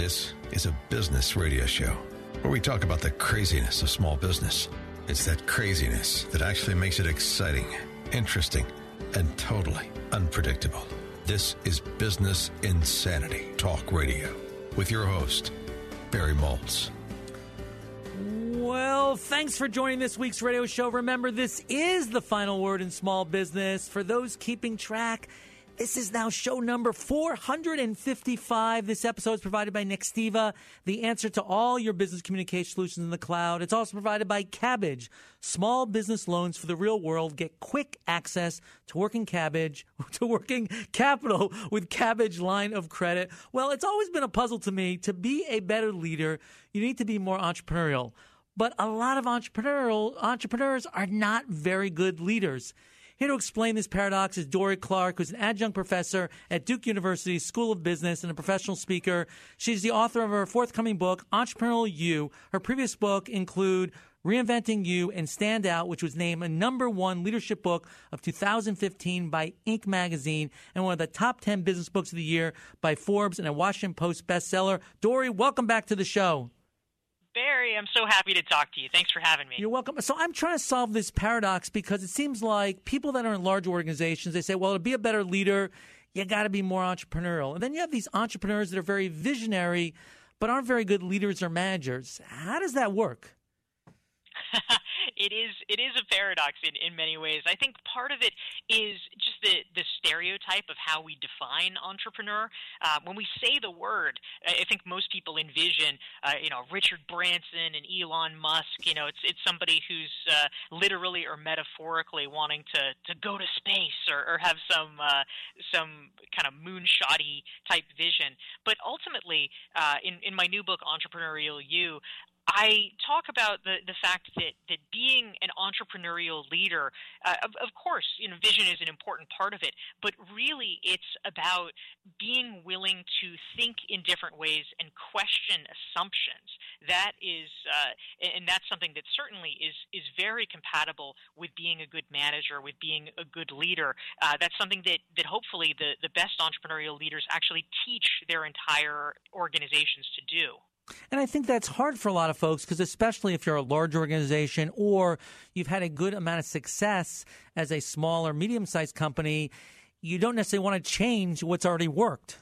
This is a business radio show where we talk about the craziness of small business. It's that craziness that actually makes it exciting, interesting, and totally unpredictable. This is Business Insanity Talk Radio with your host, Barry Maltz. Well, thanks for joining this week's radio show. Remember, this is the final word in small business. For those keeping track, this is now show number 455. This episode is provided by Nextiva, the answer to all your business communication solutions in the cloud. It's also provided by Kabbage, small business loans for the real world. Get quick access to working capital with Kabbage line of credit. Well, it's always been a puzzle to me. To be a better leader, you need to be more entrepreneurial. But a lot of entrepreneurs are not very good leaders. Here to explain this paradox is Dorie Clark, who's an adjunct professor at Duke University School of Business and a professional speaker. She's the author of her forthcoming book, Entrepreneurial You. Her previous book include Reinventing You and Stand Out, which was named a #1 leadership book of 2015 by Inc. magazine and one of the top 10 business books of the year by Forbes and a Washington Post bestseller. Dorie, welcome back to the show. Barry, I'm so happy to talk to you. Thanks for having me. You're welcome. So I'm trying to solve this paradox because it seems like people that are in large organizations, they say, well, to be a better leader, you got to be more entrepreneurial. And then you have these entrepreneurs that are very visionary but aren't very good leaders or managers. How does that work? It is a paradox in many ways. I think part of it is just the stereotype of how we define entrepreneur. When we say the word, I think most people envision, Richard Branson and Elon Musk. It's somebody who's literally or metaphorically wanting to go to space or have some kind of moonshotty type vision. But ultimately, in my new book, Entrepreneurial You, I talk about the fact that being an entrepreneurial leader, of course, vision is an important part of it, but really it's about being willing to think in different ways and question assumptions. That is, and that's something that certainly is very compatible with being a good manager, with being a good leader. That's something that hopefully the best entrepreneurial leaders actually teach their entire organizations to do. And I think that's hard for a lot of folks because especially if you're a large organization or you've had a good amount of success as a small or medium-sized company, you don't necessarily want to change what's already worked.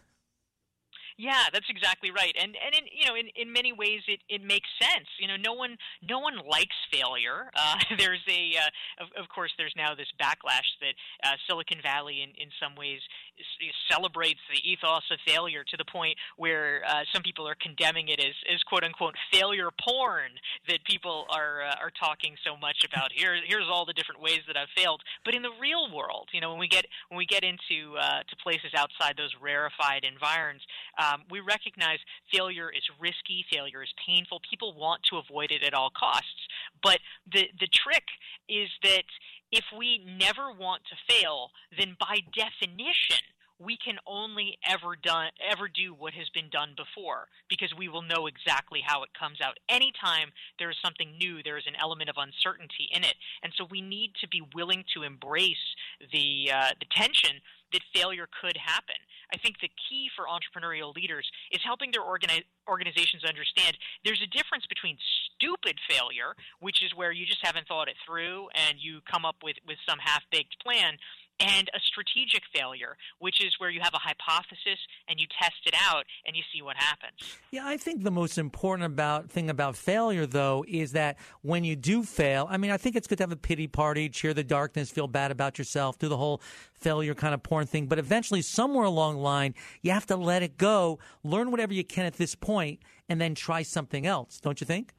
Yeah, that's exactly right, and in many ways it makes sense. No one likes failure. There's of course there's now this backlash that Silicon Valley in some ways celebrates the ethos of failure to the point where some people are condemning it as quote unquote failure porn that people are talking so much about. Here's all the different ways that I've failed. But in the real world, when we get into to places outside those rarefied environs. We recognize failure is risky, failure is painful. People want to avoid it at all costs. But the trick is that if we never want to fail, then by definition, we can only ever do what has been done before because we will know exactly how it comes out. Anytime there is something new, there is an element of uncertainty in it. And so we need to be willing to embrace the tension that failure could happen. I think the key for entrepreneurial leaders is helping their organizations understand there's a difference between stupid failure, which is where you just haven't thought it through and you come up with some half-baked plan, and a strategic failure, which is where you have a hypothesis and you test it out and you see what happens. Yeah, I think the most important thing about failure, though, is that when you do fail, I think it's good to have a pity party, cheer the darkness, feel bad about yourself, do the whole failure kind of porn thing. But eventually, somewhere along the line, you have to let it go, learn whatever you can at this point, and then try something else, don't you think?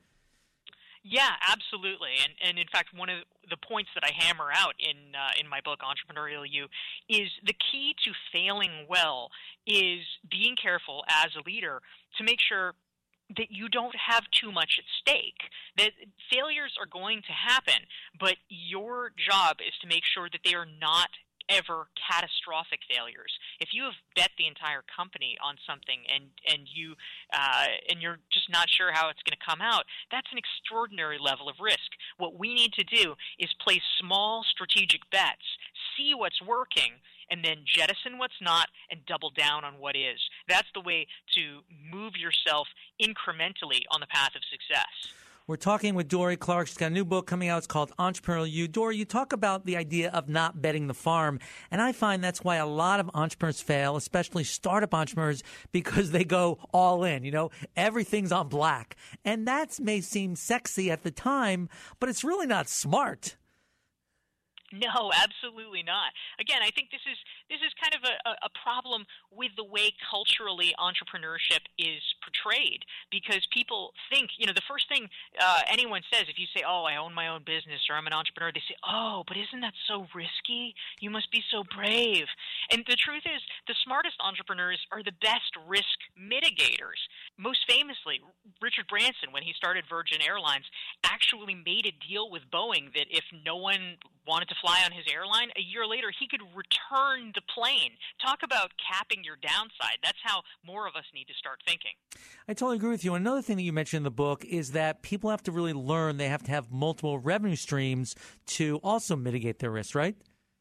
Yeah, absolutely. And in fact, one of the points that I hammer out in my book, Entrepreneurial You, is the key to failing well is being careful as a leader to make sure that you don't have too much at stake. That failures are going to happen, but your job is to make sure that they are not ever catastrophic failures. If you have bet the entire company on something and you're just not sure how it's going to come out, that's an extraordinary level of risk. What we need to do is place small strategic bets, see what's working, and then jettison what's not and double down on what is. That's the way to move yourself incrementally on the path of success. We're talking with Dorie Clark. She's got a new book coming out. It's called Entrepreneurial You. Dorie, you talk about the idea of not betting the farm, and I find that's why a lot of entrepreneurs fail, especially startup entrepreneurs, because they go all in. Everything's on black. And that may seem sexy at the time, but it's really not smart. No, absolutely not. Again, I think this is kind of a problem with the way culturally entrepreneurship is portrayed, because people think, the first thing anyone says, if you say, oh, I own my own business or I'm an entrepreneur, they say, oh, but isn't that so risky? You must be so brave. And the truth is, the smartest entrepreneurs are the best risk mitigators. Most famously, Richard Branson, when he started Virgin Airlines, actually made a deal with Boeing that if no one wanted to fly on his airline, a year later he could return the plane. Talk about capping your downside. That's how more of us need to start thinking. I totally agree with you. Another thing that you mentioned in the book is that people have to really learn they have to have multiple revenue streams to also mitigate their risk, right?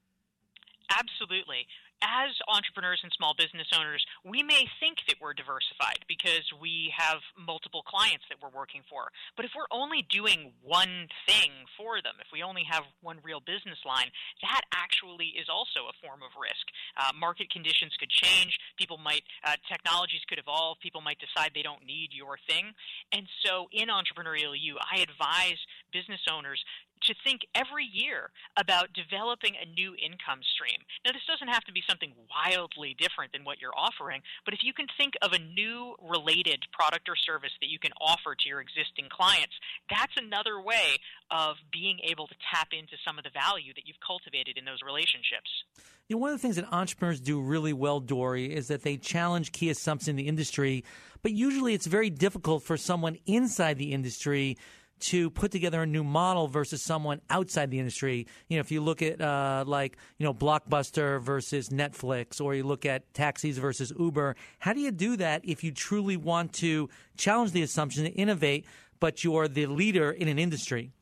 Absolutely. As entrepreneurs and small business owners, we may think that we're diversified because we have multiple clients that we're working for. But if we're only doing one thing for them, if we only have one real business line, that actually is also a form of risk. Market conditions could change. Technologies could evolve. People might decide they don't need your thing. And so in Entrepreneurial You, I advise business owners to think every year about developing a new income stream. Now, this doesn't have to be something wildly different than what you're offering, but if you can think of a new related product or service that you can offer to your existing clients, that's another way of being able to tap into some of the value that you've cultivated in those relationships. One of the things that entrepreneurs do really well, Dorie, is that they challenge key assumptions in the industry, but usually it's very difficult for someone inside the industry to put together a new model versus someone outside the industry. If you look at Blockbuster versus Netflix, or you look at taxis versus Uber, how do you do that if you truly want to challenge the assumption and innovate, but you're the leader in an industry?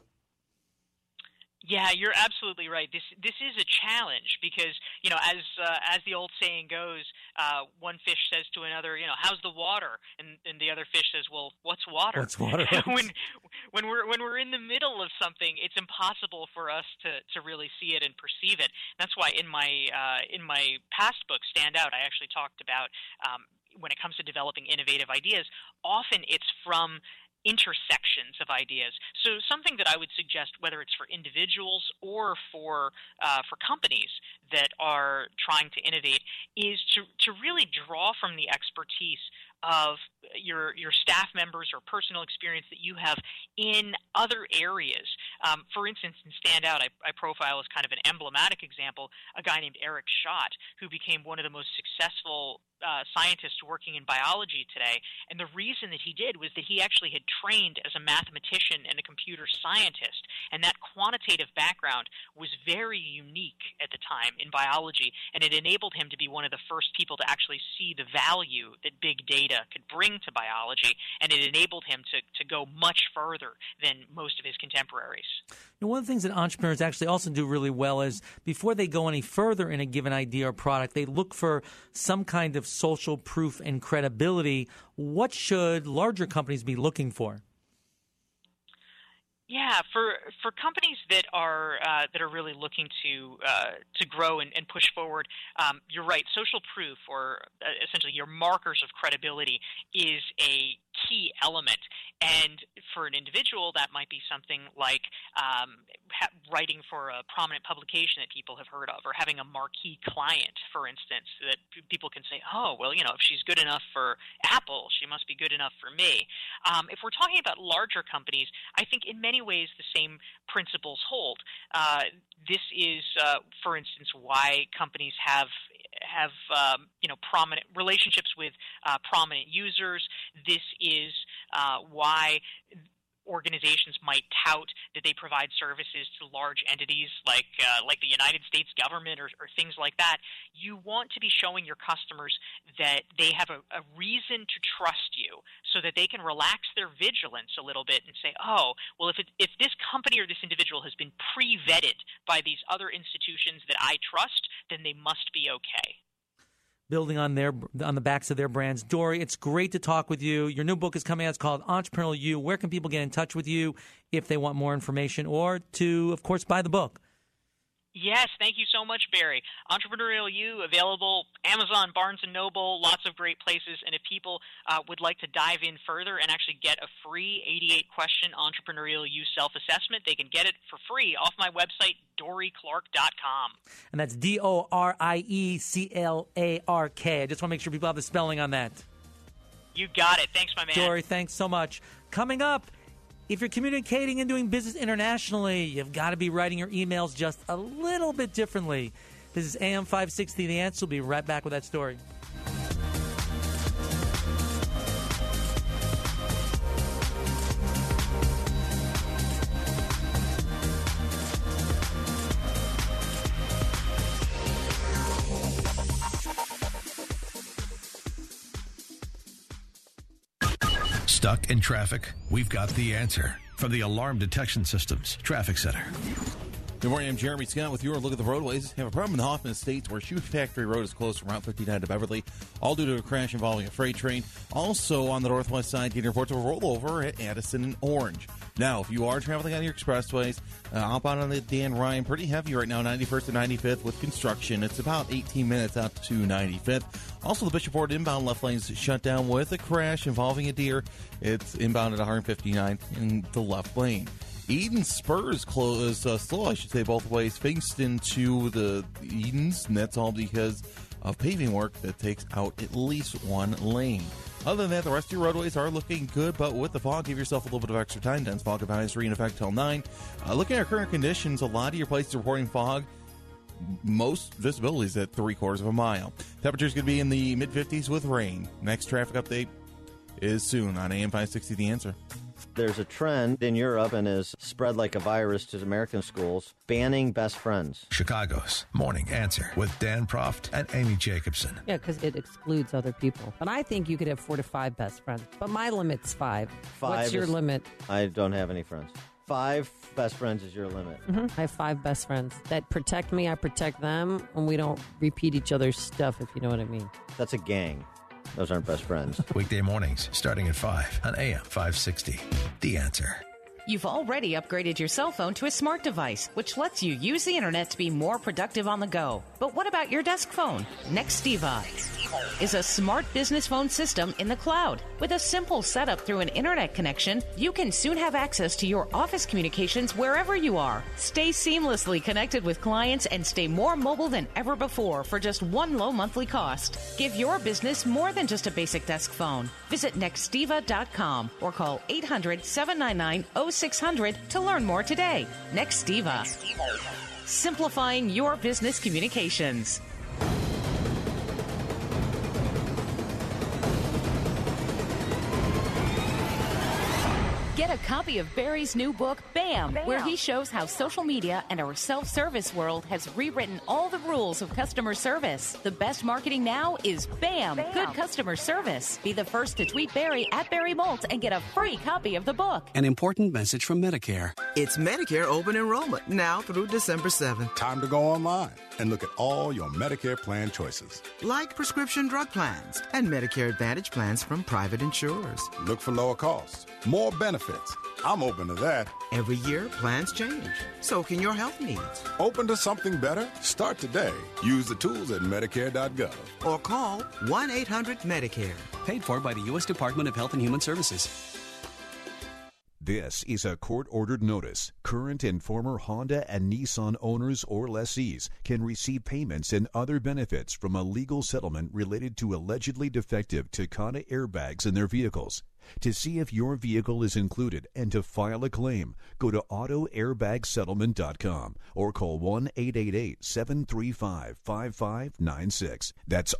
Yeah, you're absolutely right. This is a challenge because, as the old saying goes, one fish says to another, how's the water? And the other fish says, well, what's water? What's water? when we're in the middle of something, it's impossible for us to really see it and perceive it. That's why in my past book, Stand Out, I actually talked about when it comes to developing innovative ideas, often it's from intersections of ideas. So something that I would suggest, whether it's for individuals or for companies that are trying to innovate, is to really draw from the expertise of your staff members or personal experience that you have in other areas. For instance, in Stand Out, I profile as kind of an emblematic example a guy named Eric Schott, who became one of the most successful scientists working in biology today. And the reason that he did was that he actually had trained as a mathematician and a computer scientist. And that quantitative background was very unique at the time in biology, and it enabled him to be one of the first people to actually see the value that big data could bring to biology, and it enabled him to go much further than most of his contemporaries. One of the things that entrepreneurs actually also do really well is before they go any further in a given idea or product, they look for some kind of social proof and credibility. What should larger companies be looking for? Yeah, for companies that are really looking to grow and push forward, you're right. Social proof, or essentially your markers of credibility, is a key element. And for an individual, that might be something like writing for a prominent publication that people have heard of, or having a marquee client, for instance, that people can say, oh, well, if she's good enough for Apple, she must be good enough for me. If we're talking about larger companies, I think in many ways the same principles hold. This is, for instance, why companies have prominent relationships with prominent users. This is why organizations might tout that they provide services to large entities like the United States government or things like that. You want to be showing your customers that they have a reason to trust you, so that they can relax their vigilance a little bit and say, oh, well, if this company or this individual has been pre-vetted by these other institutions that I trust, then they must be okay. Building on the backs of their brands. Dory, it's great to talk with you. Your new book is coming out. It's called Entrepreneurial You. Where can people get in touch with you if they want more information or to, of course, buy the book? Yes, thank you so much, Barry. Entrepreneurial You, available Amazon, Barnes & Noble, lots of great places. And if people would like to dive in further and actually get a free 88-question Entrepreneurial You self-assessment, they can get it for free off my website, DoryClark.com. And that's DoryClark. I just want to make sure people have the spelling on that. You got it. Thanks, my man. Dory, thanks so much. Coming up, if you're communicating and doing business internationally, you've got to be writing your emails just a little bit differently. This is AM 560, The Answer. We'll be right back with that story. Stuck in traffic? We've got the answer from the Alarm Detection Systems Traffic Center. Good morning, I'm Jeremy Scott with your look at the roadways. You have a problem in the Hoffman Estates where Shoe Factory Road is closed from Route 59 to Beverly, all due to a crash involving a freight train. Also on the northwest side, getting reports of a rollover at Addison and Orange. Now, if you are traveling on your expressways, outbound on the Dan Ryan, pretty heavy right now, 91st and 95th with construction. It's about 18 minutes out to 95th. Also, the Bishop Ford inbound left lanes shut down with a crash involving a deer. It's inbound at 159 in the left lane. Eden Spurs closed slow, I should say, both ways. Fingston to the Edens, and that's all because of paving work that takes out at least one lane. Other than that, the rest of your roadways are looking good, but with the fog, give yourself a little bit of extra time. Dense fog advisory in effect till 9. Looking at our current conditions, a lot of your places are reporting fog. Most visibility is at 3/4 of a mile. Temperature's going to be in the mid-50s with rain. Next traffic update is soon on AM 560 The Answer. There's a trend in Europe and is spread like a virus to American schools, banning best friends. Chicago's Morning Answer with Dan Proft and Amy Jacobson. Yeah, because it excludes other people. But I think you could have 4 to 5 best friends. But my limit's 5. What's your limit? I don't have any friends. 5 best friends is your limit. Mm-hmm. I have 5 best friends that protect me. I protect them, and we don't repeat each other's stuff, if you know what I mean. That's a gang. Those aren't best friends. Weekday mornings starting at 5 on AM 560. The Answer. You've already upgraded your cell phone to a smart device, which lets you use the internet to be more productive on the go. But what about your desk phone? Nextiva is a smart business phone system in the cloud. With a simple setup through an internet connection, you can soon have access to your office communications wherever you are. Stay seamlessly connected with clients and stay more mobile than ever before for just one low monthly cost. Give your business more than just a basic desk phone. Visit Nextiva.com or call 800-799-0600 to learn more today. Nextiva. Simplifying your business communications. Get a copy of Barry's new book, BAM, where he shows how social media and our self-service world has rewritten all the rules of customer service. The best marketing now is BAM, good customer service. Be the first to tweet Barry at Barry Molt and get a free copy of the book. An important message from Medicare. It's Medicare open enrollment now through December 7th. Time to go online and look at all your Medicare plan choices. Like prescription drug plans and Medicare Advantage plans from private insurers. Look for lower costs, more benefits. I'm open to that. Every year, plans change. So can your health needs. Open to something better? Start today. Use the tools at Medicare.gov. Or call 1-800-MEDICARE. Paid for by the U.S. Department of Health and Human Services. This is a court-ordered notice. Current and former Honda and Nissan owners or lessees can receive payments and other benefits from a legal settlement related to allegedly defective Takata airbags in their vehicles. To see if your vehicle is included and to file a claim, go to AutoAirbagSettlement.com or call 1-888-735-5596. That's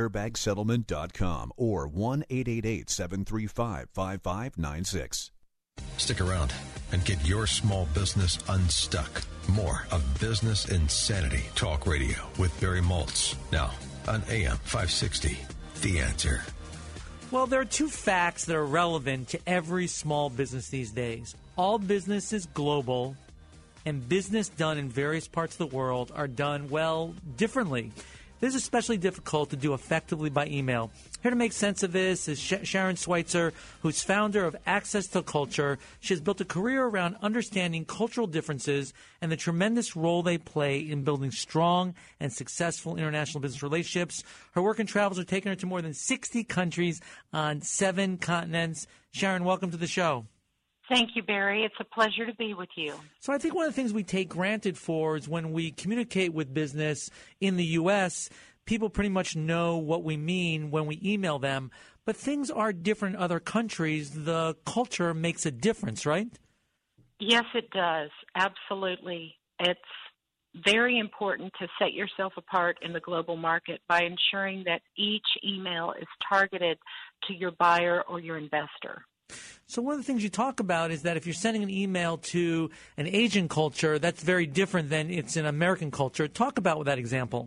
AutoAirbagSettlement.com or 1-888-735-5596. Stick around and get your small business unstuck. More of Business Insanity Talk Radio with Barry Maltz. Now on AM 560, The Answer. Well, there are two facts that are relevant to every small business these days. All business is global, and business done in various parts of the world are done, well, differently. This is especially difficult to do effectively by email. Here to make sense of this is Sharon Schweitzer, who's founder of Access to Culture. She has built a career around understanding cultural differences and the tremendous role they play in building strong and successful international business relationships. Her work and travels are taking her to more than 60 countries on 7 continents. Sharon, welcome to the show. Thank you, Barry. It's a pleasure to be with you. So I think one of the things we take granted for is when we communicate with business in the U.S., people pretty much know what we mean when we email them. But things are different in other countries. The culture makes a difference, right? Yes, it does. Absolutely. It's very important to set yourself apart in the global market by ensuring that each email is targeted to your buyer or your investor. So one of the things you talk about is that if you're sending an email to an Asian culture, that's very different than it's an American culture. Talk about that example.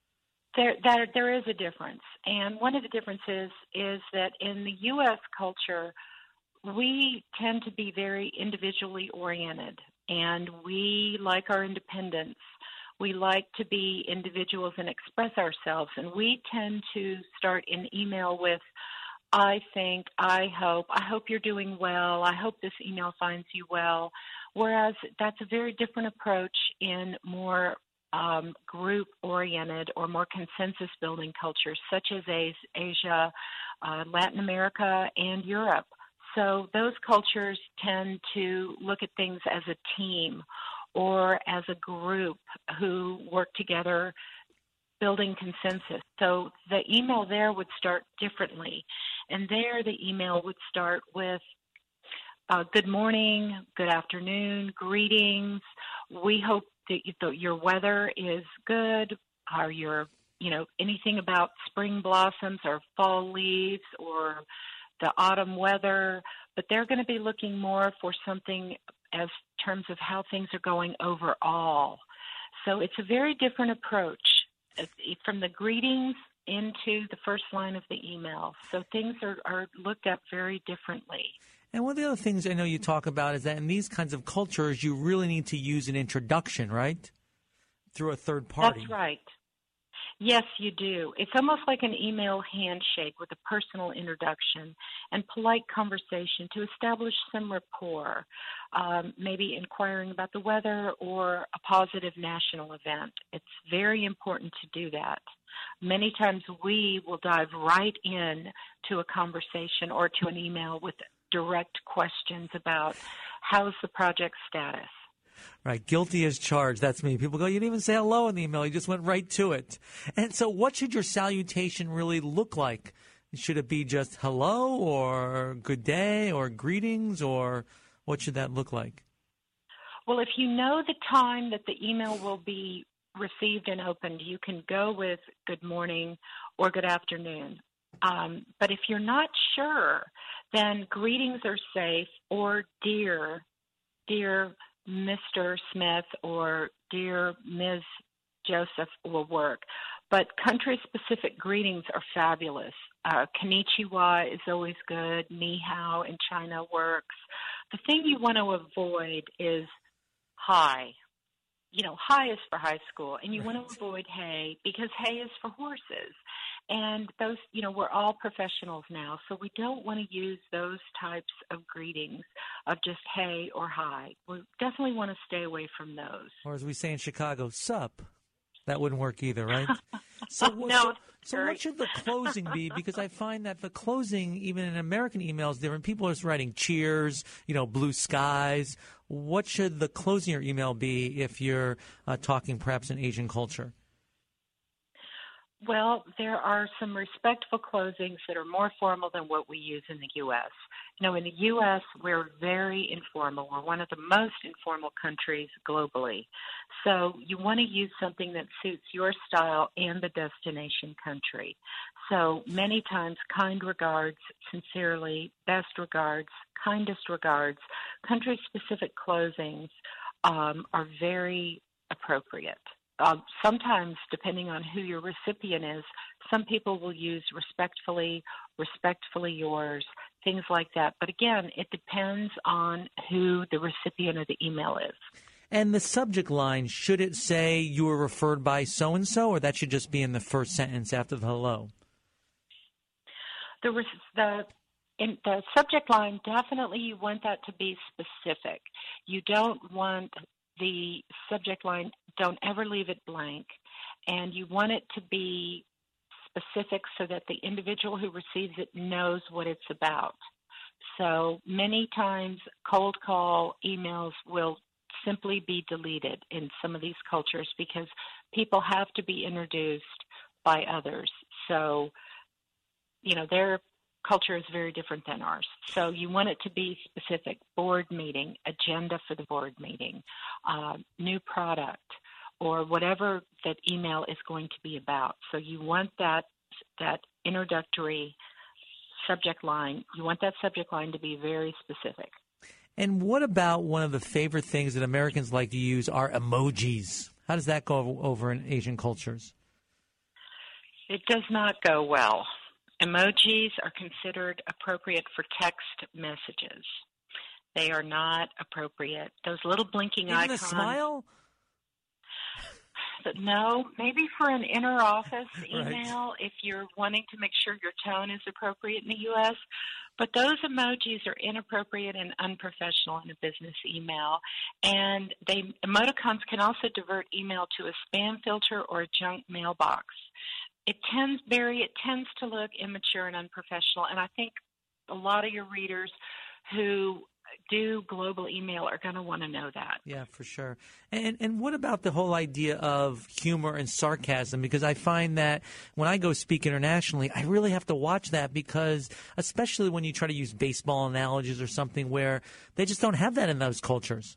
There is a difference. And one of the differences is that in the U.S. culture, we tend to be very individually oriented, and we like our independence. We like to be individuals and express ourselves, and we tend to start an email with, I think, I hope you're doing well, I hope this email finds you well, whereas that's a very different approach in more group-oriented or more consensus-building cultures such as Asia, Latin America, and Europe. So those cultures tend to look at things as a team or as a group who work together building consensus. So the email there would start differently. And there the email would start with good morning, good afternoon, greetings. We hope that your weather is good, or your, anything about spring blossoms or fall leaves or the autumn weather. But they're going to be looking more for something as terms of how things are going overall. So it's a very different approach from the greetings into the first line of the email. So things are looked at very differently. And one of the other things I know you talk about is that in these kinds of cultures, you really need to use an introduction, right? Through a third party. That's right. Yes, you do. It's almost like an email handshake with a personal introduction and polite conversation to establish some rapport, maybe inquiring about the weather or a positive national event. It's very important to do that. Many times we will dive right in to a conversation or to an email with direct questions about how's the project status. Right, guilty as charged. That's me. People go, you didn't even say hello in the email. You just went right to it. And so what should your salutation really look like? Should it be just hello or good day or greetings, or what should that look like? Well, if you know the time that the email will be received and opened, you can go with good morning or good afternoon. But if you're not sure, then greetings are safe, or dear Mr. Smith or dear Ms. Joseph will work. But country-specific greetings are fabulous. Konnichiwa is always good. Ni hao in China works. The thing you want to avoid is hi. Hi is for high school, and you want to avoid hey because hey is for horses. And those, we're all professionals now, so we don't want to use those types of greetings of just hey or hi. We definitely want to stay away from those. Or as we say in Chicago, sup. That wouldn't work either, right? So what should the closing be? Because I find that the closing, even in American emails, different. People are just writing cheers, blue skies. What should the closing of your email be if you're talking perhaps in Asian culture? Well, there are some respectful closings that are more formal than what we use in the U.S. You know, in the U.S., we're very informal. We're one of the most informal countries globally. So you want to use something that suits your style and the destination country. So many times, kind regards, sincerely, best regards, kindest regards, country-specific closings are very appropriate. Sometimes, depending on who your recipient is, some people will use respectfully yours, things like that. But again, it depends on who the recipient of the email is. And the subject line, should it say you were referred by so-and-so, or that should just be in the first sentence after the hello? In the subject line, definitely you want that to be specific. You don't want the subject line, don't ever leave it blank, and you want it to be specific so that the individual who receives it knows what it's about. So many times cold call emails will simply be deleted in some of these cultures because people have to be introduced by others. So, you know, their culture is very different than ours. So you want it to be specific: board meeting, agenda for the board meeting, new product, or whatever that email is going to be about. So you want that introductory subject line, you want that subject line to be very specific. And what about one of the favorite things that Americans like to use are emojis? How does that go over in Asian cultures? It does not go well. Emojis are considered appropriate for text messages. They are not appropriate. Those little blinking Even icons. a smile? But no, maybe for an inter-office email, Right. if you're wanting to make sure your tone is appropriate in the U.S., but those emojis are inappropriate and unprofessional in a business email. And emoticons can also divert email to a spam filter or a junk mailbox. It tends to look immature and unprofessional, and I think a lot of your readers who do global email are going to want to know that. Yeah, for sure. And what about the whole idea of humor and sarcasm? Because I find that when I go speak internationally, I really have to watch that because, especially when you try to use baseball analogies or something where they just don't have that in those cultures.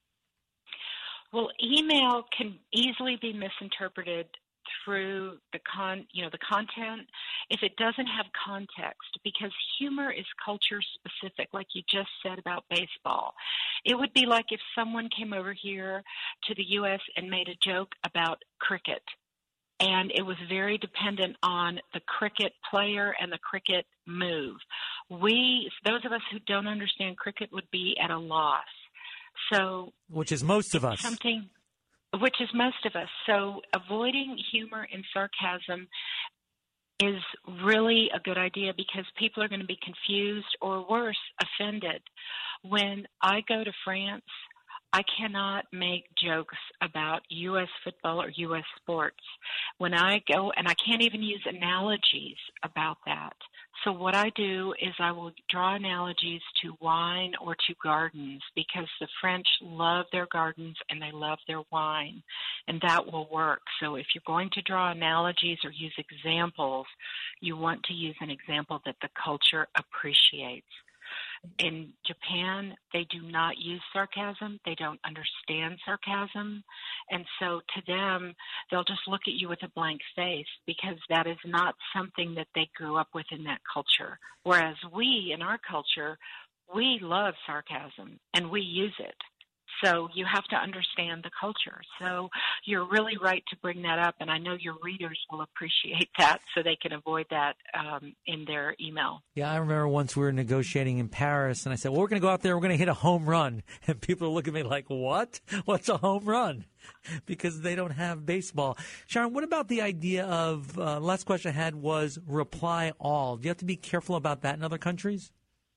Well, email can easily be misinterpreted through the content if it doesn't have context, because humor is culture specific, like you just said about baseball. It would be like if someone came over here to the U.S. and made a joke about cricket, and it was very dependent on the cricket player and the cricket move. Those of us who don't understand cricket, would be at a loss. So, which is most of us. Which is most of us. So avoiding humor and sarcasm is really a good idea because people are going to be confused or worse, offended. When I go to France, I cannot make jokes about U.S. football or U.S. sports. When I go, and I can't even use analogies about that. So what I do is I will draw analogies to wine or to gardens because the French love their gardens and they love their wine, and that will work. So if you're going to draw analogies or use examples, you want to use an example that the culture appreciates. In Japan, they do not use sarcasm. They don't understand sarcasm. And so to them, they'll just look at you with a blank face because that is not something that they grew up with in that culture. Whereas we, in our culture, we love sarcasm and we use it. So you have to understand the culture. So you're really right to bring that up, and I know your readers will appreciate that so they can avoid that in their email. Yeah, I remember once we were negotiating in Paris, and I said, well, we're going to go out there, we're going to hit a home run. And people are looking at me like, what? What's a home run? Because they don't have baseball. Sharon, what about the idea of, last question I had was reply all. Do you have to be careful about that in other countries?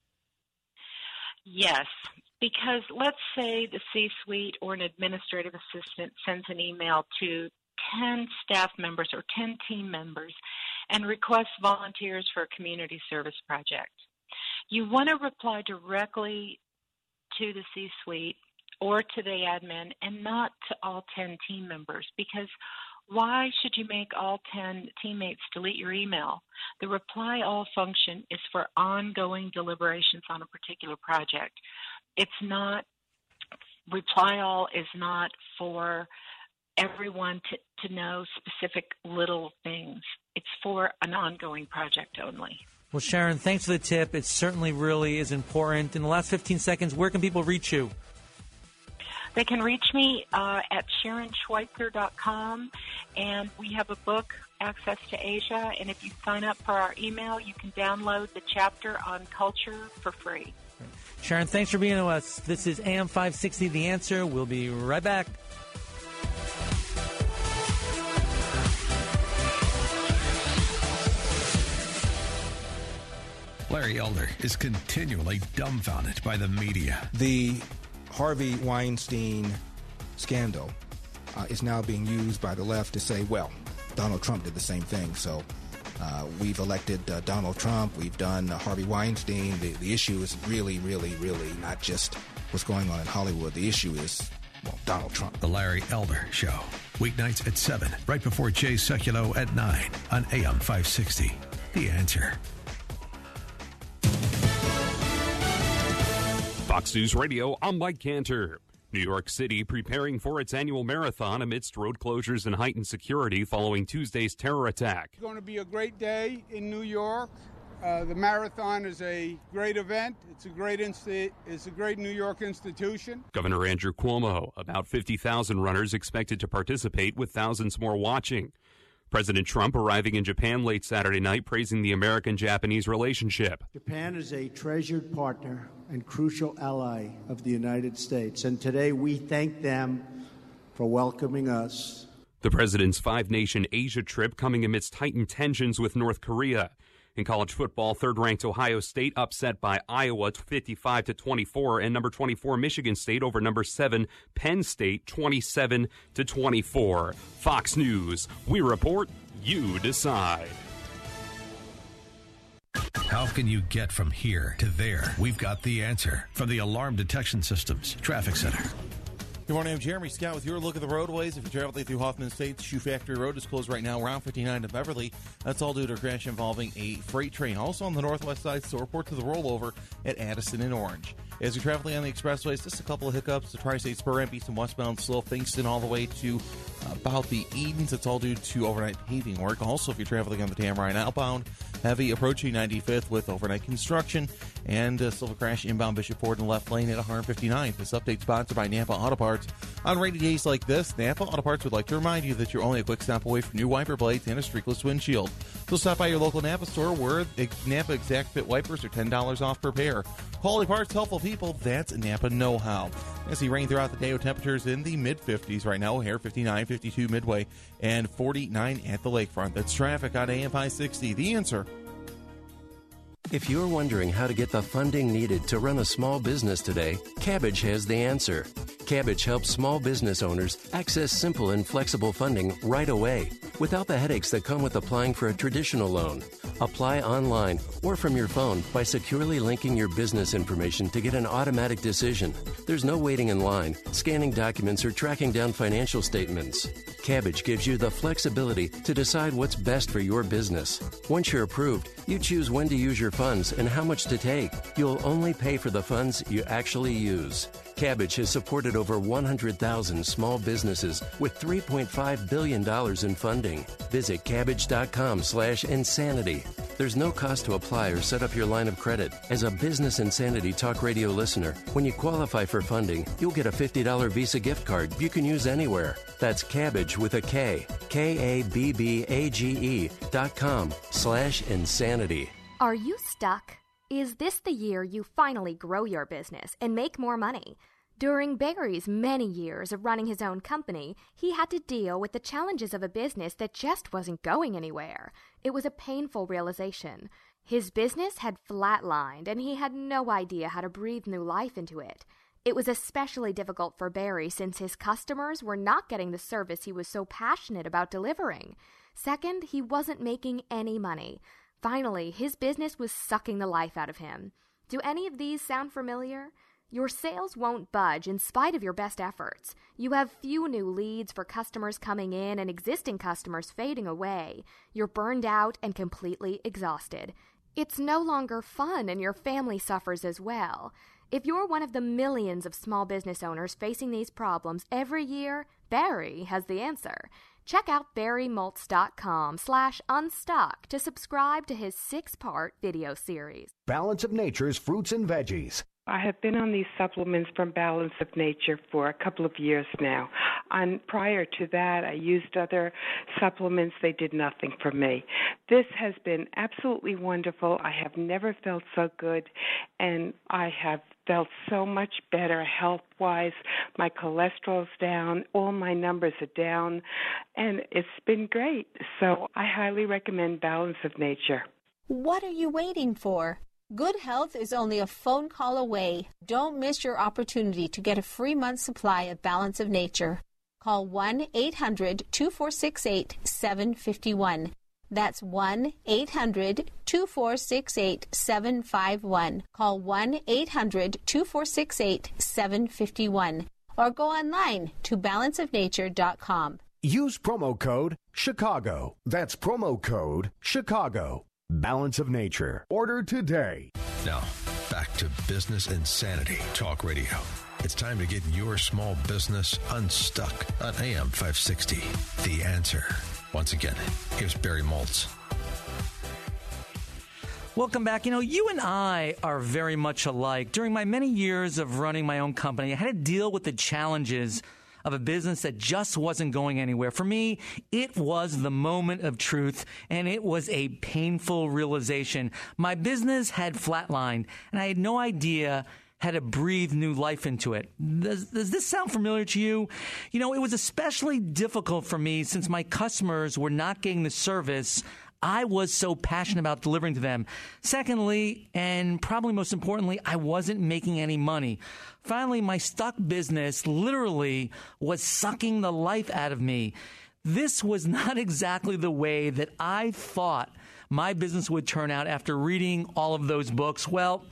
Yes. Because let's say the C-suite or an administrative assistant sends an email to 10 staff members or 10 team members and requests volunteers for a community service project. You want to reply directly to the C-suite or to the admin and not to all 10 team members, because why should you make all 10 teammates delete your email? The reply all function is for ongoing deliberations on a particular project. It's not, reply all is not for everyone to know specific little things. It's for an ongoing project only. Well, Sharon, thanks for the tip. It certainly really is important. In the last 15 seconds, where can people reach you? They can reach me at SharonSchweitzer.com, and we have a book, Access to Asia, and if you sign up for our email, you can download the chapter on culture for free. Sharon, thanks for being with us. This is AM 560, The Answer. We'll be right back. Larry Elder is continually dumbfounded by the media. The Harvey Weinstein scandal is now being used by the left to say, well, Donald Trump did the same thing, so we've elected Donald Trump, we've done Harvey Weinstein. The issue is really, really, really not just what's going on in Hollywood. The issue is, well, Donald Trump. The Larry Elder Show, weeknights at 7, right before Jay Sekulow at 9 on AM 560. The Answer. Fox News Radio, I'm Mike Cantor. New York City preparing for its annual marathon amidst road closures and heightened security following Tuesday's terror attack. It's going to be a great day in New York. The marathon is a great event. It's a great New York institution. Governor Andrew Cuomo, about 50,000 runners expected to participate, with thousands more watching. President Trump arriving in Japan late Saturday night, praising the American-Japanese relationship. Japan is a treasured partner and crucial ally of the United States, and today we thank them for welcoming us. The president's five-nation Asia trip coming amidst heightened tensions with North Korea. In college football, third-ranked Ohio State upset by Iowa 55-24, and number 24 Michigan State over number 7 Penn State 27-24. Fox News, we report, you decide. How can you get from here to there? We've got the answer from the Alarm Detection Systems Traffic Center. Good morning, I'm Jeremy Scott with your look at the roadways. If you're traveling through Hoffman Estates, Shoe Factory Road is closed right now, Route 59 to Beverly. That's all due to a crash involving a freight train. Also on the northwest side, so report to the rollover at Addison and Orange. As you're traveling on the expressways, just a couple of hiccups. The Tri-State Spur empty, some westbound slow, Finkston all the way to about the Edens. It's all due to overnight paving work. Also, if you're traveling on the Tamarine outbound, heavy approaching 95th with overnight construction, and silver crash inbound Bishop Ford in the left lane at 159th. This update sponsored by Napa Auto Parts. On rainy days like this, Napa Auto Parts would like to remind you that you're only a quick stop away from new wiper blades and a streakless windshield. So stop by your local Napa store where Napa Exact Fit wipers are $10 off per pair. Quality parts, helpful people, that's Napa know-how. I see rain throughout the day with temperatures in the mid-50s right now. O'Hare 59, 52 Midway, and 49 at the lakefront. That's traffic on AM 560. The Answer. If you're wondering how to get the funding needed to run a small business today, Kabbage has the answer. Kabbage helps small business owners access simple and flexible funding right away, without the headaches that come with applying for a traditional loan. Apply online or from your phone by securely linking your business information to get an automatic decision. There's no waiting in line, scanning documents, or tracking down financial statements. Kabbage gives you the flexibility to decide what's best for your business. Once you're approved, you choose when to use your funds and how much to take. You'll only pay for the funds you actually use. Kabbage has supported over 100,000 small businesses with $3.5 billion in funding. Visit Kabbage.com/insanity. There's no cost to apply or set up your line of credit. As a Business Insanity Talk Radio listener, when you qualify for funding, you'll get a $50 Visa gift card you can use anywhere. That's Kabbage with a K. KABBAGE.com/insanity. Are you stuck? Is this the year you finally grow your business and make more money? During Barry's many years of running his own company, he had to deal with the challenges of a business that just wasn't going anywhere. It was a painful realization. His business had flatlined, and he had no idea how to breathe new life into it. It was especially difficult for Barry since his customers were not getting the service he was so passionate about delivering. Second, he wasn't making any money. Finally, his business was sucking the life out of him. Do any of these sound familiar? Your sales won't budge in spite of your best efforts. You have few new leads for customers coming in and existing customers fading away. You're burned out and completely exhausted. It's no longer fun and your family suffers as well. If you're one of the millions of small business owners facing these problems every year, Barry has the answer. Check out barrymoltz.com/unstuck to subscribe to his 6-part video series. Balance of Nature's fruits and veggies. I have been on these supplements from Balance of Nature for a couple of years now. And prior to that, I used other supplements. They did nothing for me. This has been absolutely wonderful. I have never felt so good, and I have felt so much better health-wise. My cholesterol's down. All my numbers are down, and it's been great. So I highly recommend Balance of Nature. What are you waiting for? Good health is only a phone call away. Don't miss your opportunity to get a free month's supply of Balance of Nature. Call 1-800-2468-751. That's 1-800-2468-751. Call 1-800-2468-751. Or go online to balanceofnature.com. Use promo code Chicago. That's promo code Chicago. Balance of Nature. Order today. Now, back to Business Insanity Talk Radio. It's time to get your small business unstuck on AM 560. The Answer. Once again, here's Barry Moltz. Welcome back. You and I are very much alike. During my many years of running my own company, I had to deal with the challenges of a business that just wasn't going anywhere. For me, it was the moment of truth, and it was a painful realization. My business had flatlined, and I had no idea how to breathe new life into it. Does this sound familiar to you? It was especially difficult for me since my customers were not getting the service I was so passionate about delivering to them. Secondly, and probably most importantly, I wasn't making any money. Finally, my stuck business literally was sucking the life out of me. This was not exactly the way that I thought my business would turn out after reading all of those books. Well,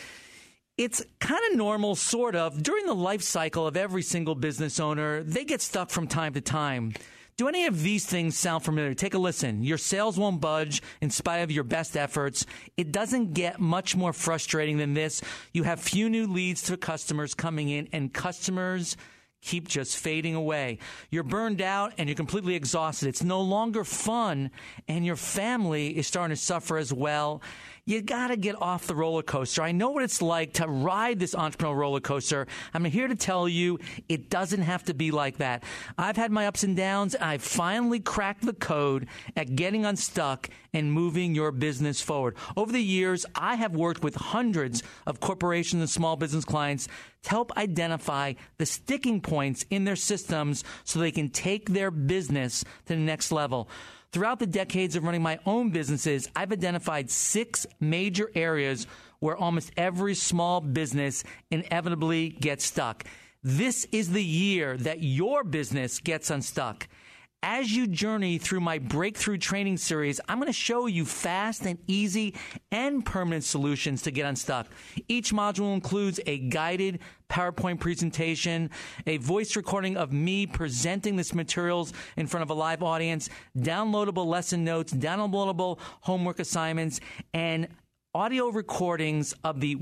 it's kind of normal, sort of. During the life cycle of every single business owner, they get stuck from time to time. Do any of these things sound familiar? Take a listen. Your sales won't budge in spite of your best efforts. It doesn't get much more frustrating than this. You have few new leads to customers coming in, and customers keep just fading away. You're burned out and you're completely exhausted. It's no longer fun, and your family is starting to suffer as well. You got to get off the roller coaster. I know what it's like to ride this entrepreneurial roller coaster. I'm here to tell you it doesn't have to be like that. I've had my ups and downs, and I finally cracked the code at getting unstuck and moving your business forward. Over the years, I have worked with hundreds of corporations and small business clients to help identify the sticking points in their systems so they can take their business to the next level. Throughout the decades of running my own businesses, I've identified 6 major areas where almost every small business inevitably gets stuck. This is the year that your business gets unstuck. As you journey through my breakthrough training series, I'm going to show you fast and easy and permanent solutions to get unstuck. Each module includes a guided PowerPoint presentation, a voice recording of me presenting this materials in front of a live audience, downloadable lesson notes, downloadable homework assignments, and audio recordings of the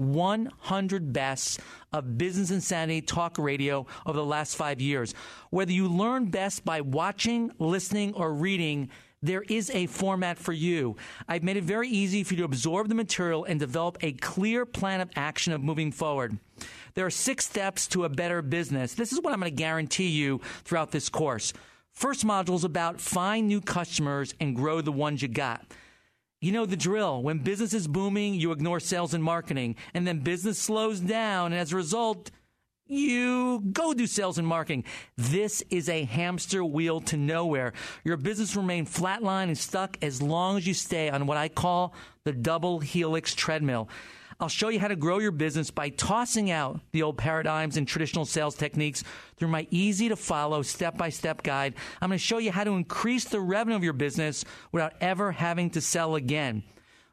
100 best of Business Insanity Talk Radio over the last 5 years. Whether you learn best by watching, listening, or reading, there is a format for you. I've made it very easy for you to absorb the material and develop a clear plan of action of moving forward. There are 6 steps to a better business. This is what I'm going to guarantee you throughout this course. First module is about find new customers and grow the ones you got. You know the drill. When business is booming, you ignore sales and marketing. And then business slows down, and as a result, you go do sales and marketing. This is a hamster wheel to nowhere. Your business will remain flatline and stuck as long as you stay on what I call the double helix treadmill. I'll show you how to grow your business by tossing out the old paradigms and traditional sales techniques through my easy-to-follow step-by-step guide. I'm going to show you how to increase the revenue of your business without ever having to sell again.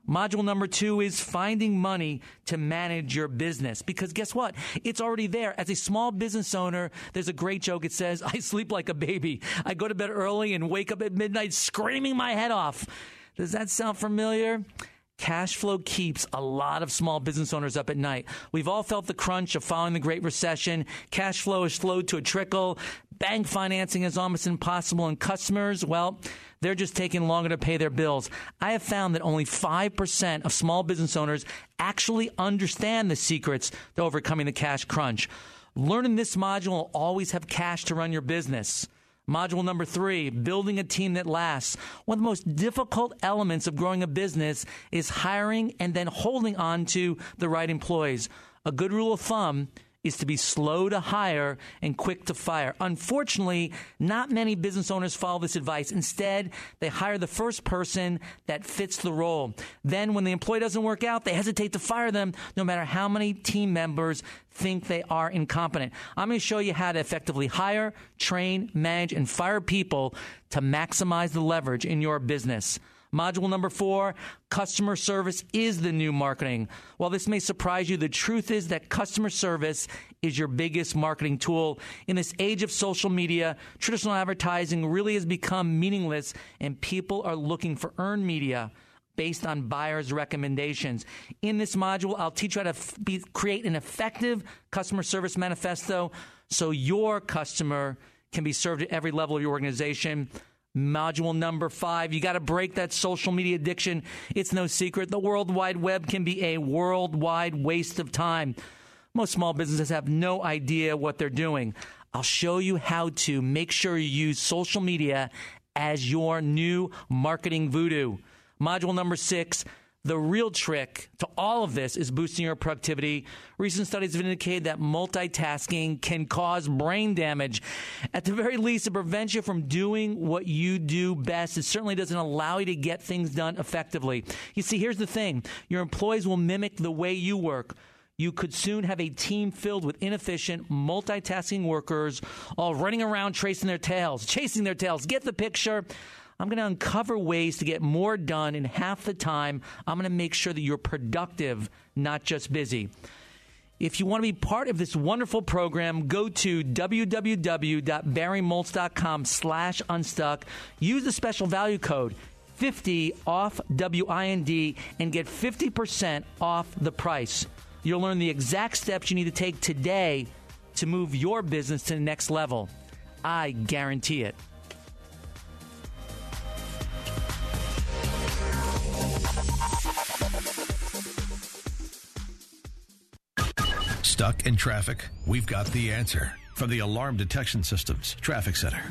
Module number 2 is finding money to manage your business. Because guess what? It's already there. As a small business owner, there's a great joke. It says, I sleep like a baby. I go to bed early and wake up at midnight screaming my head off. Does that sound familiar? Cash flow keeps a lot of small business owners up at night. We've all felt the crunch of following the Great Recession. Cash flow has slowed to a trickle. Bank financing is almost impossible. And customers, well, they're just taking longer to pay their bills. I have found that only 5% of small business owners actually understand the secrets to overcoming the cash crunch. Learning this module will always have cash to run your business. Module number 3, building a team that lasts. One of the most difficult elements of growing a business is hiring and then holding on to the right employees. A good rule of thumb is to be slow to hire and quick to fire. Unfortunately, not many business owners follow this advice. Instead, they hire the first person that fits the role. Then when the employee doesn't work out, they hesitate to fire them no matter how many team members think they are incompetent. I'm going to show you how to effectively hire, train, manage, and fire people to maximize the leverage in your business. Module number 4, customer service is the new marketing. While this may surprise you, the truth is that customer service is your biggest marketing tool. In this age of social media, traditional advertising really has become meaningless, and people are looking for earned media based on buyers' recommendations. In this module, I'll teach you how to create an effective customer service manifesto so your customer can be served at every level of your organization. Module number 5, you got to break that social media addiction. It's no secret. The World Wide Web can be a worldwide waste of time. Most small businesses have no idea what they're doing. I'll show you how to make sure you use social media as your new marketing voodoo. Module number 6, the real trick to all of this is boosting your productivity. Recent studies have indicated that multitasking can cause brain damage. At the very least, it prevents you from doing what you do best. It certainly doesn't allow you to get things done effectively. You see, here's the thing. Your employees will mimic the way you work. You could soon have a team filled with inefficient, multitasking workers all running around chasing their tails. Get the picture? I'm going to uncover ways to get more done in half the time. I'm going to make sure that you're productive, not just busy. If you want to be part of this wonderful program, go to www.barrymoltz.com/unstuck. Use the special value code 50 off WIND and get 50% off the price. You'll learn the exact steps you need to take today to move your business to the next level. I guarantee it. Stuck in traffic? We've got the answer from the Alarm Detection Systems Traffic Center.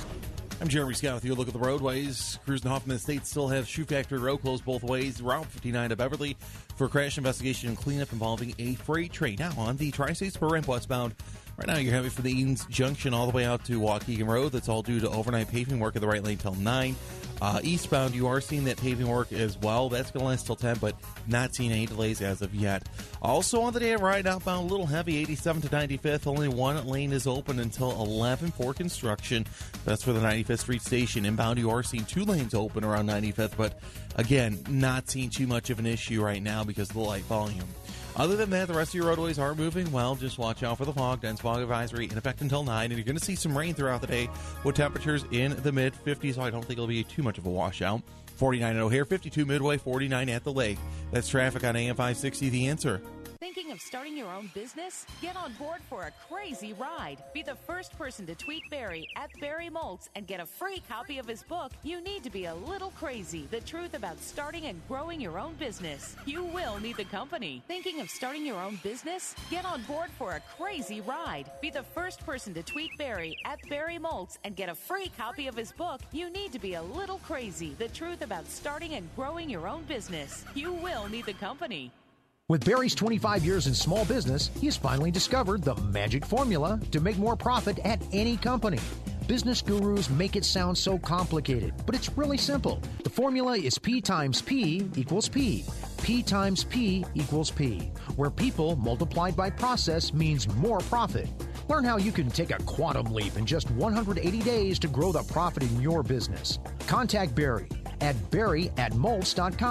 I'm Jeremy Scott with you. Look at the roadways. Crews in Hoffman Estates still have Shoe Factory Road closed both ways. Route 59 to Beverly for a crash investigation and cleanup involving a freight train. Now on the Tri-State Spur ramp westbound. Right now you're heavy for the Edens Junction all the way out to Waukegan Road. That's all due to overnight paving work at the right lane till 9. Eastbound, you are seeing that paving work as well. That's going to last till 10, but not seeing any delays as of yet. Also on the day, right outbound, a little heavy, 87 to 95th. Only one lane is open until 11 for construction. That's for the 95th Street Station. Inbound, you are seeing 2 lanes open around 95th, but again, not seeing too much of an issue right now because of the light volume. Other than that, the rest of your roadways are moving well. Just watch out for the fog. Dense fog advisory in effect until 9. And you're going to see some rain throughout the day with temperatures in the mid-50s. So I don't think it'll be too much of a washout. 49 at O'Hare, 52 Midway, 49 at the Lake. That's traffic on AM 560, The Answer. Thinking of starting your own business? Get on board for a crazy ride. Be the first person to tweet Barry at Barry Moltz and get a free copy of his book, You Need to Be a Little Crazy, The Truth About Starting and Growing Your Own Business. You will need the company. Thinking of starting your own business? Get on board for a crazy ride. Be the first person to tweet Barry at Barry Moltz and get a free copy of his book, You Need to Be a Little Crazy, The Truth About Starting and Growing Your Own Business. You will need the company. With Barry's 25 years in small business, he has finally discovered the magic formula to make more profit at any company. Business gurus make it sound so complicated, but it's really simple. The formula is P times P equals P. P times P equals P, where people multiplied by process means more profit. Learn how you can take a quantum leap in just 180 days to grow the profit in your business. Contact Barry at barry@moltz.com.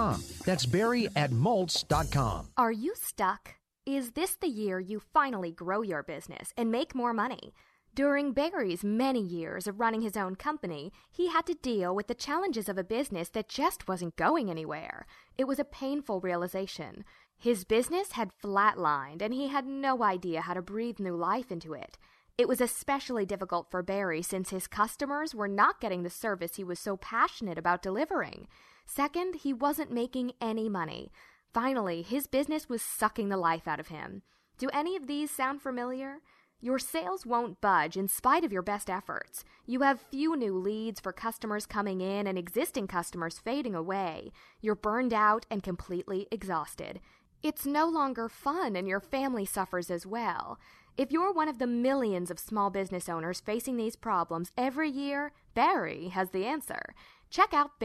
That's Barry at Maltz.com. Are you stuck? Is this the year you finally grow your business and make more money? During Barry's many years of running his own company, he had to deal with the challenges of a business that just wasn't going anywhere. It was a painful realization. His business had flatlined, and he had no idea how to breathe new life into it. It was especially difficult for Barry since his customers were not getting the service he was so passionate about delivering. Second, he wasn't making any money. Finally, his business was sucking the life out of him. Do any of these sound familiar? Your sales won't budge in spite of your best efforts. You have few new leads for customers coming in and existing customers fading away. You're burned out and completely exhausted. It's no longer fun, and your family suffers as well. If you're one of the millions of small business owners facing these problems every year, Barry has the answer. Check out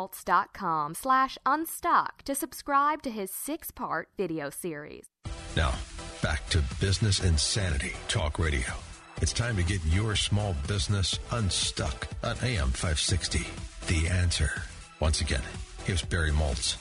BarryMaltz.com/unstuck to subscribe to his 6-part video series. Now, back to Business Insanity Talk Radio. It's time to get your small business unstuck on AM 560. The Answer. Once again, here's Barry Maltz.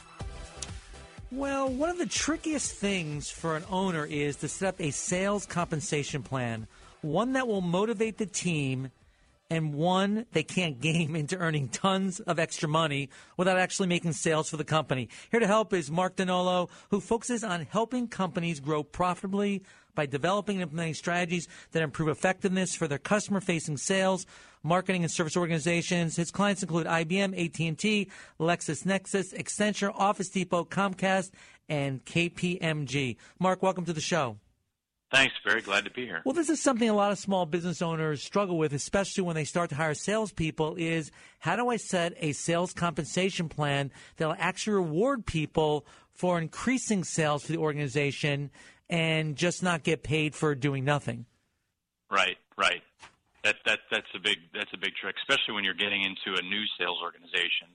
Well, one of the trickiest things for an owner is to set up a sales compensation plan, one that will motivate the team and one they can't game into earning tons of extra money without actually making sales for the company. Here to help is Mark Donolo, who focuses on helping companies grow profitably by developing and implementing strategies that improve effectiveness for their customer-facing sales, marketing, and service organizations. His clients include IBM, AT&T, LexisNexis, Accenture, Office Depot, Comcast, and KPMG. Mark, welcome to the show. Thanks. Very glad to be here. Well, this is something a lot of small business owners struggle with, especially when they start to hire salespeople, is how do I set a sales compensation plan that will actually reward people for increasing sales for the organization and just not get paid for doing nothing? Right. That's a big trick, especially when you're getting into a new sales organization.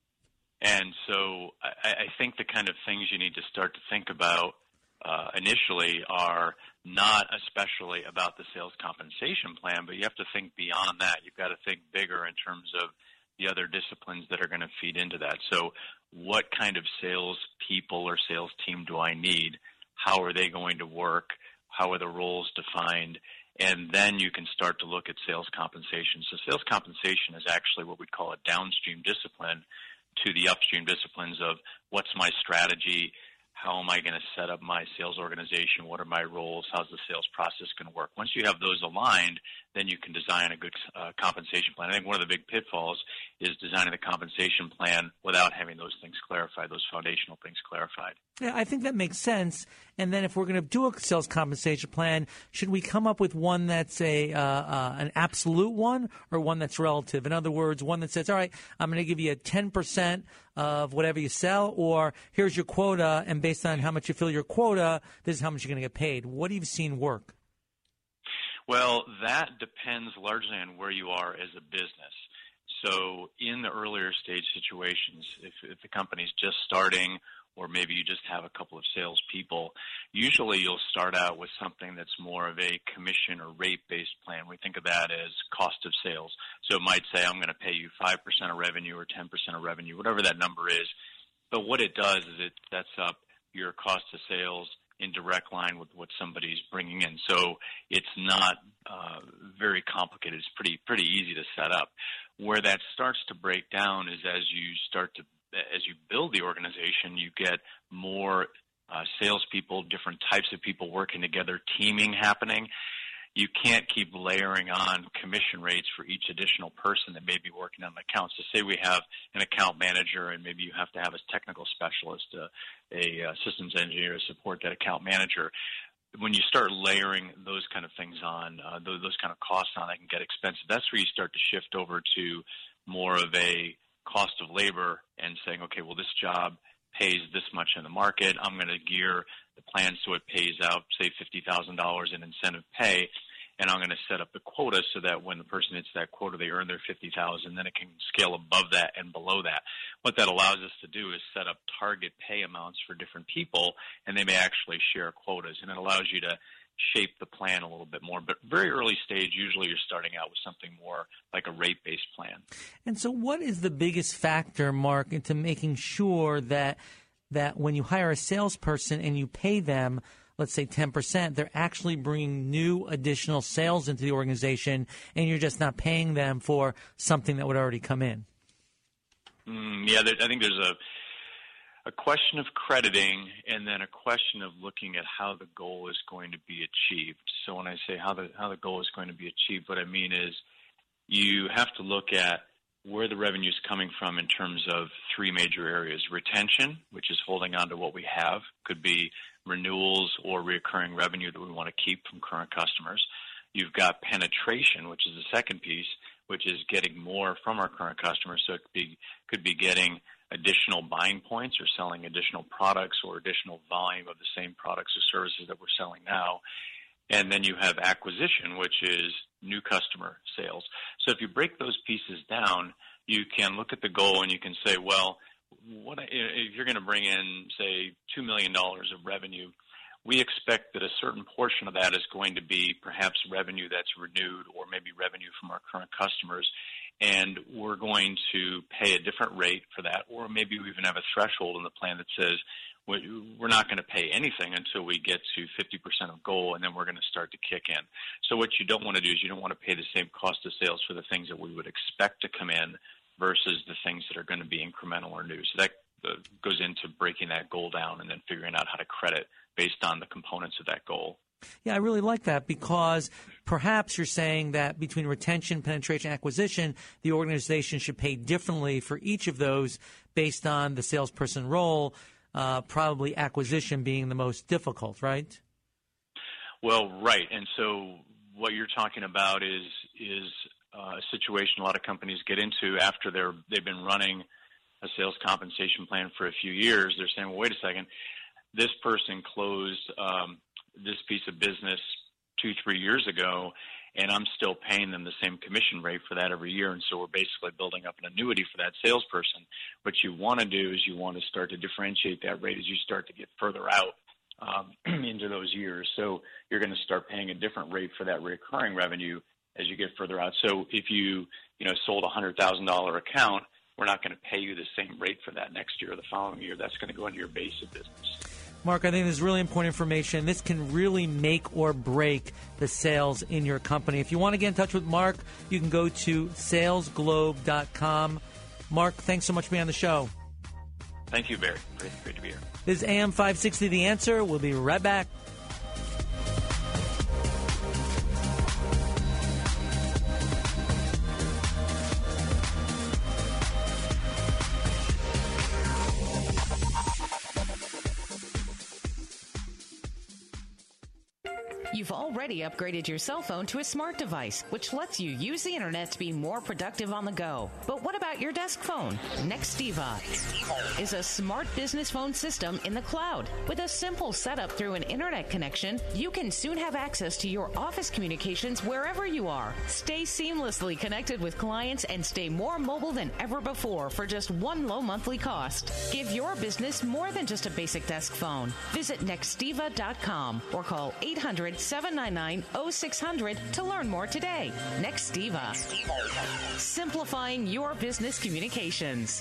And so I think the kind of things you need to start to think about initially are not especially about the sales compensation plan, but you have to think beyond that. You've got to think bigger in terms of the other disciplines that are going to feed into that. So what kind of sales people or sales team do I need? How are they going to work? How are the roles defined? And then you can start to look at sales compensation. So sales compensation is actually what we call a downstream discipline to the upstream disciplines of what's my strategy, how am I going to set up my sales organization, what are my roles, how's the sales process going to work. Once you have those aligned, then you can design a good compensation plan. I think one of the big pitfalls is designing the compensation plan without having those things clarified, those foundational things clarified. Yeah, I think that makes sense. And then if we're going to do a sales compensation plan, should we come up with one that's an absolute one or one that's relative? In other words, one that says, all right, I'm going to give you 10% of whatever you sell, or here's your quota, and based on how much you fill your quota, this is how much you're going to get paid. What have you seen work? Well, that depends largely on where you are as a business. So in the earlier stage situations, if the company's just starting or maybe you just have a couple of salespeople, usually you'll start out with something that's more of a commission or rate-based plan. We think of that as cost of sales. So it might say, I'm going to pay you 5% of revenue or 10% of revenue, whatever that number is. But what it does is it sets up your cost of sales in direct line with what somebody's bringing in. So it's not very complicated. It's pretty easy to set up. Where that starts to break down is as you build the organization, you get more salespeople, different types of people working together, teaming happening. You can't keep layering on commission rates for each additional person that may be working on the account. So say we have an account manager and maybe you have to have a technical specialist, a systems engineer to support that account manager. When you start layering those kind of things on, those kind of costs on, it can get expensive. That's where you start to shift over to more of a cost of labor and saying, okay, well, this job pays this much in the market. I'm going to gear the plan so it pays out, say, $50,000 in incentive pay, and I'm going to set up the quota so that when the person hits that quota, they earn their $50,000. Then it can scale above that and below that. What that allows us to do is set up target pay amounts for different people, and they may actually share quotas, and it allows you to shape the plan a little bit more. But very early stage, usually you're starting out with something more like a rate-based plan. And so what is the biggest factor, Mark, into making sure that that when you hire a salesperson and you pay them, let's say 10%, they're actually bringing new additional sales into the organization, and you're just not paying them for something that would already come in. I think there's a question of crediting and then a question of looking at how the goal is going to be achieved. So when I say how the goal is going to be achieved, what I mean is you have to look at where the revenue is coming from in terms of three major areas. Retention, which is holding on to what we have, could be renewals or recurring revenue that we want to keep from current customers. You've got penetration, which is the second piece, which is getting more from our current customers. So it could be getting additional buying points or selling additional products or additional volume of the same products or services that we're selling now. And then you have acquisition, which is new customer sales. So if you break those pieces down, you can look at the goal and you can say, well, if you're going to bring in, say, $2 million of revenue, we expect that a certain portion of that is going to be perhaps revenue that's renewed or maybe revenue from our current customers, and we're going to pay a different rate for that, or maybe we even have a threshold in the plan that says we're not going to pay anything until we get to 50% of goal, and then we're going to start to kick in. So what you don't want to do is you don't want to pay the same cost of sales for the things that we would expect to come in versus the things that are going to be incremental or new. So that goes into breaking that goal down and then figuring out how to credit based on the components of that goal. Yeah, I really like that, because perhaps you're saying that between retention, penetration, acquisition, the organization should pay differently for each of those based on the salesperson role, probably acquisition being the most difficult, right? Well, right. And so what you're talking about is a situation a lot of companies get into after they've been running a sales compensation plan for a few years. They're saying, well, wait a second, this person closed this piece of business 2-3 years ago, and I'm still paying them the same commission rate for that every year, and so we're basically building up an annuity for that salesperson. What you want to do is you want to start to differentiate that rate as you start to get further out into those years. So you're going to start paying a different rate for that recurring revenue as you get further out. So if you sold a $100,000 account, we're not going to pay you the same rate for that next year or the following year. That's going to go into your base of business. Mark, I think this is really important information. This can really make or break the sales in your company. If you want to get in touch with Mark, you can go to salesglobe.com. Mark, thanks so much for being on the show. Thank you, Barry. Great to be here. This is AM 560 The Answer. We'll be right back. You've already upgraded your cell phone to a smart device, which lets you use the internet to be more productive on the go. But what about your desk phone? Nextiva is a smart business phone system in the cloud. With a simple setup through an internet connection, you can soon have access to your office communications wherever you are. Stay seamlessly connected with clients and stay more mobile than ever before for just one low monthly cost. Give your business more than just a basic desk phone. Visit Nextiva.com or call 800-799-0600 to learn more today. Nextiva. Simplifying your business communications.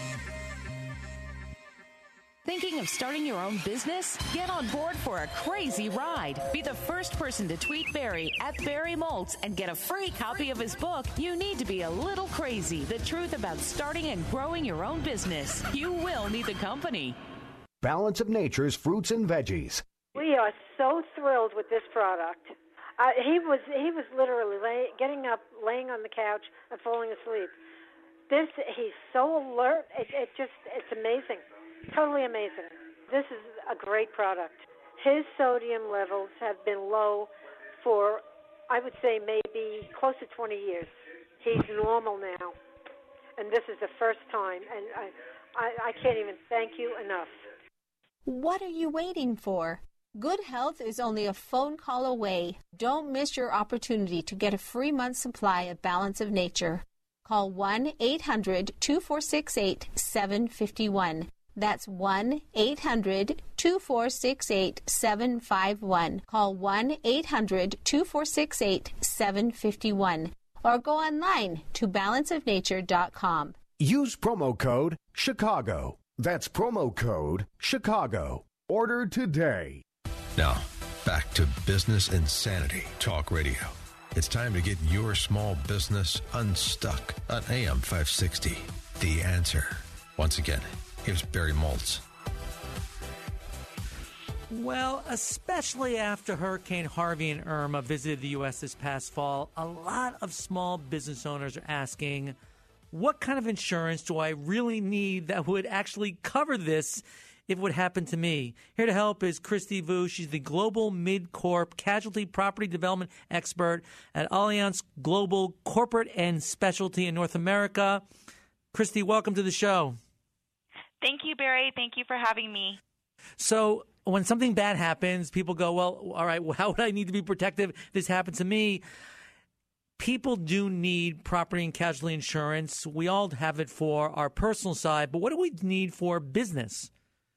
Thinking of starting your own business? Get on board for a crazy ride. Be the first person to tweet Barry at Barry Moltz and get a free copy of his book, You Need to Be a Little Crazy, The Truth About Starting and Growing Your Own Business. You will need the company. Balance of Nature's fruits and veggies. We are so thrilled with this product. He was literally getting up, laying on the couch, and falling asleep. He's so alert. It's amazing. Totally amazing. This is a great product. His sodium levels have been low for, I would say, maybe close to 20 years. He's normal now. And this is the first time. And I can't even thank you enough. What are you waiting for? Good health is only a phone call away. Don't miss your opportunity to get a free month's supply of Balance of Nature. Call 1-800-2468-751. That's 1-800-2468-751. Call 1-800-2468-751. Or go online to balanceofnature.com. Use promo code CHICAGO. That's promo code Chicago. Order today. Now, back to Business Insanity Talk Radio. It's time to get your small business unstuck on AM 560. The Answer. Once again, here's Barry Moltz. Well, especially after Hurricane Harvey and Irma visited the U.S. this past fall, a lot of small business owners are asking, what kind of insurance do I really need that would actually cover this if it would happen to me? Here to help is Christy Vu. She's the Global Mid-Corp Casualty Property Development Expert at Allianz Global Corporate and Specialty in North America. Christy, welcome to the show. Thank you, Barry. Thank you for having me. So when something bad happens, people go, well, all right, well, how would I need to be protective if this happened to me? People do need property and casualty insurance. We all have it for our personal side, but what do we need for business?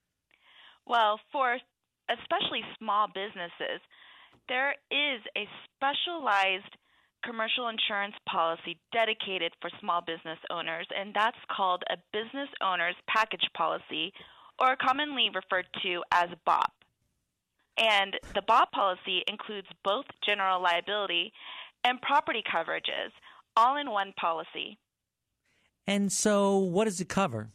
Well, for especially small businesses, there is a specialized commercial insurance policy dedicated for small business owners, and that's called a business owner's package policy, or commonly referred to as BOP. And the BOP policy includes both general liability and property coverages, all in one policy. And so what does it cover?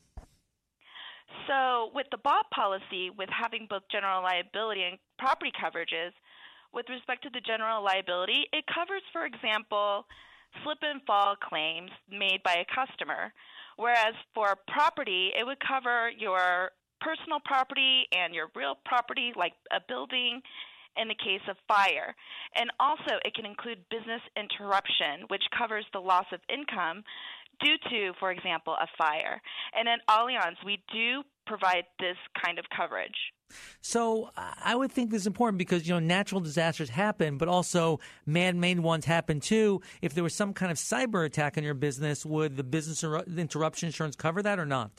So with the BOP policy, with having both general liability and property coverages, with respect to the general liability, it covers, for example, slip and fall claims made by a customer, whereas for property, it would cover your personal property and your real property, like a building, in the case of fire. And also, it can include business interruption, which covers the loss of income due to, for example, a fire. And at Allianz, we do provide this kind of coverage. So I would think this is important because, natural disasters happen, but also man-made ones happen too. If there was some kind of cyber attack on your business, would the business interruption insurance cover that or not?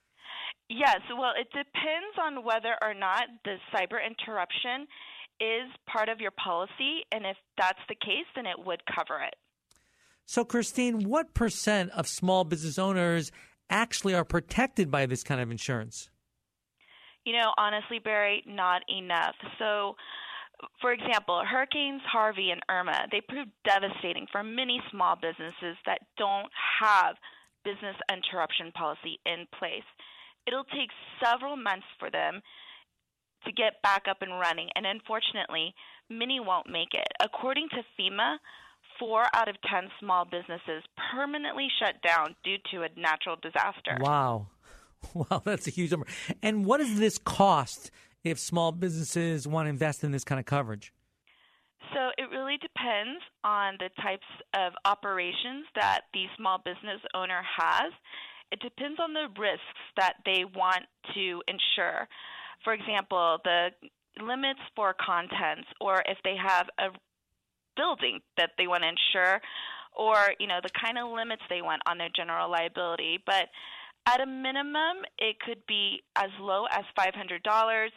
Yes. Well, it depends on whether or not the cyber interruption is part of your policy. And if that's the case, then it would cover it. So, Christine, what % of small business owners actually are protected by this kind of insurance? Honestly, Barry, not enough. So, for example, Hurricanes Harvey and Irma, they proved devastating for many small businesses that don't have business interruption policy in place. It'll take several months for them to get back up and running, and unfortunately, many won't make it. According to FEMA, 4 out of 10 small businesses permanently shut down due to a natural disaster. Wow. Wow, that's a huge number. And what does this cost if small businesses want to invest in this kind of coverage? So it really depends on the types of operations that the small business owner has. It depends on the risks that they want to insure. For example, the limits for contents, or if they have a building that they want to insure, or, the kind of limits they want on their general liability. But at a minimum, it could be as low as $500.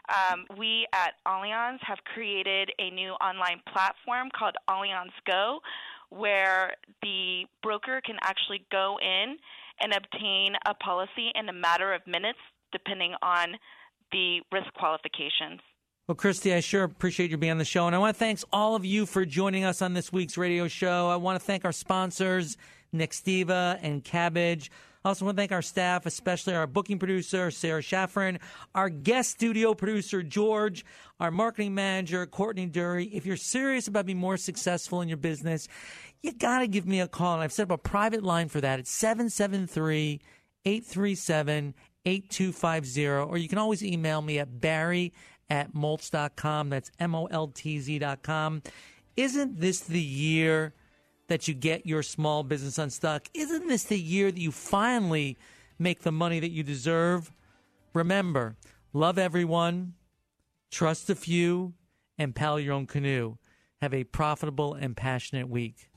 We at Allianz have created a new online platform called Allianz Go, where the broker can actually go in and obtain a policy in a matter of minutes, depending on the risk qualifications. Well, Christy, I sure appreciate you being on the show. And I want to thank all of you for joining us on this week's radio show. I want to thank our sponsors, Nextiva and Cabbage. I also want to thank our staff, especially our booking producer, Sarah Schafferin, our guest studio producer, George, our marketing manager, Courtney Dury. If you're serious about being more successful in your business, you got to give me a call. And I've set up a private line for that. It's 773-837-8250. Or you can always email me at barry@moltz.com. That's MOLTZ.com. Isn't this the year that you get your small business unstuck? Isn't this the year that you finally make the money that you deserve? Remember, love everyone, trust a few, and paddle your own canoe. Have a profitable and passionate week.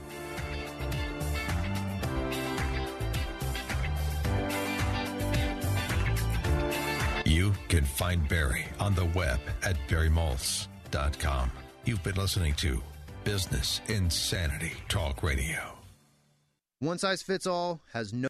You can find Barry on the web at barrymoltz.com. You've been listening to Business Insanity Talk Radio. One size fits all has no